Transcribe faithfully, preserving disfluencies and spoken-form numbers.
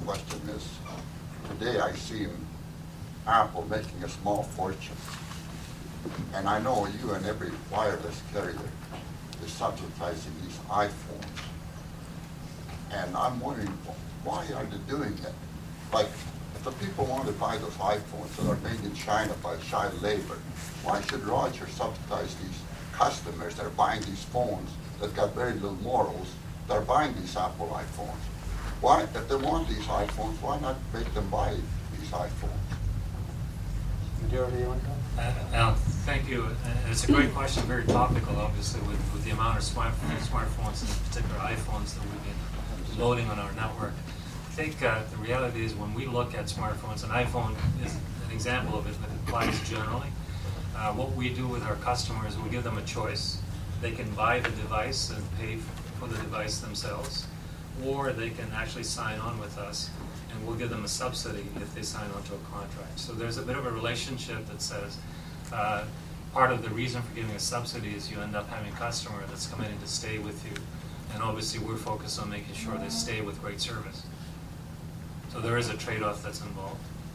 question is, today I see Apple making a small fortune. And I know you and every wireless carrier is subsidizing these iPhones. And I'm wondering, why are they doing it? Like, if the people want to buy those iPhones that are made in China by child labor, why should Roger subsidize these customers that are buying these phones that got very little morals, that are buying these Apple iPhones? Why, if they want these iPhones, why not make them buy these iPhones? Majority, you want to go? Uh, Al, thank you. Uh, It's a great question, very topical, obviously, with, with the amount of smart, smartphones, and in particular iPhones, that we've been loading on our network. I think uh, the reality is when we look at smartphones, an iPhone is an example of it, but it applies generally. Uh, what we do with our customers, we give them a choice. They can buy the device and pay for the device themselves, or they can actually sign on with us, and we'll give them a subsidy if they sign on to a contract. So there's a bit of a relationship that says uh, part of the reason for giving a subsidy is you end up having a customer that's committing to stay with you, and obviously we're focused on making sure they stay with great service. So there is a trade-off that's involved.